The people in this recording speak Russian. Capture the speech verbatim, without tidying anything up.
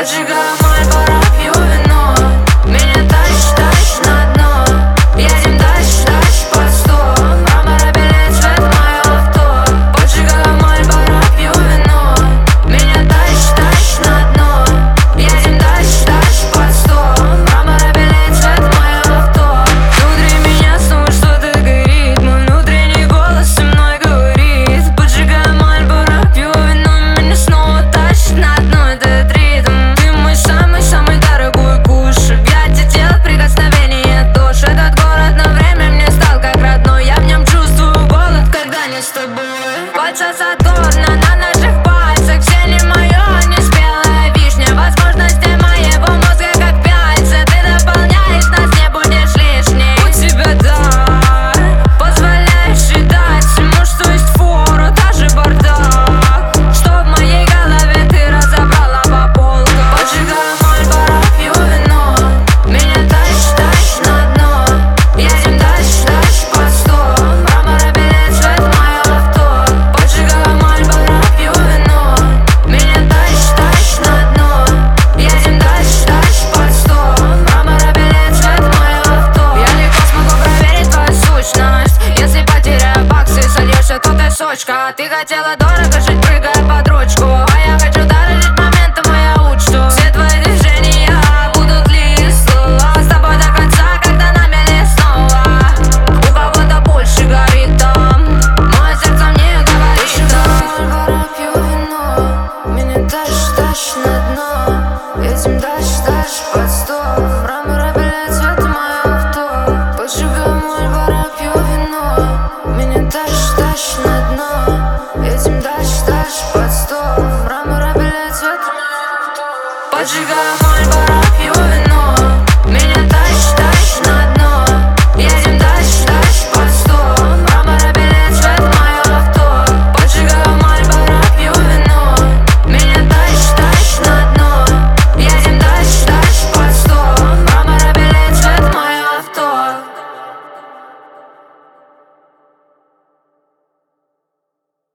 Поджигаю Мальборо, пью вино. Меня тащит, тащит на дно. Едем дальше, дальше под сто. Мрамор белеет цвет мое авто. Поджигаю Мальборо, пью вино. Меня тащит, тащит на дно. Едем дальше, дальше под сто. Мрамор белеет цвет мое авто. Внутри меня снова что-то горит. Мой внутренний голос со мной говорит. Поджигаю Мальборо, пью вино. Меня снова тащит на дно. Этот ритм. Ты мой самый-самый дорогой куш. Объятия тела, прикосновение душ. Этот город на время мне стал как родной. Я в нем чувствую голод, когда не с тобой. Кольца Сатурна на наших пальцах. Все не мое, не спелая вишня. Возможности моего мозга как пяльца. Ты дополняешь нас, не будешь лишней. У тебя дар, позволяешь считать всему, что есть фору, даже бардак. Что в моей голове ты разобрала по полкам. Поджигаю Мальборо, пью вино. Меня тащит, тащит на дно. Едем дальше, дальше под сто. Мрамор белеет цвет мое авто. Поджигаю Мальборо, пью вино. Меня тащит, тащит на дно. Едем дальше, дальше под сто. Мрамор белеет цвет мое авто. Я легко смогу проверить твою сущность. Если потеряю баксы, сольешься, то ты сучка. Ты хотела дорого жить, прыгая под ручку. А я хочу дорожить моментом, и я учту все твои движения, будут ли слова. С тобой до конца, когда на мели снова. У кого-то больше горит там. Мое сердце мне говорит, да.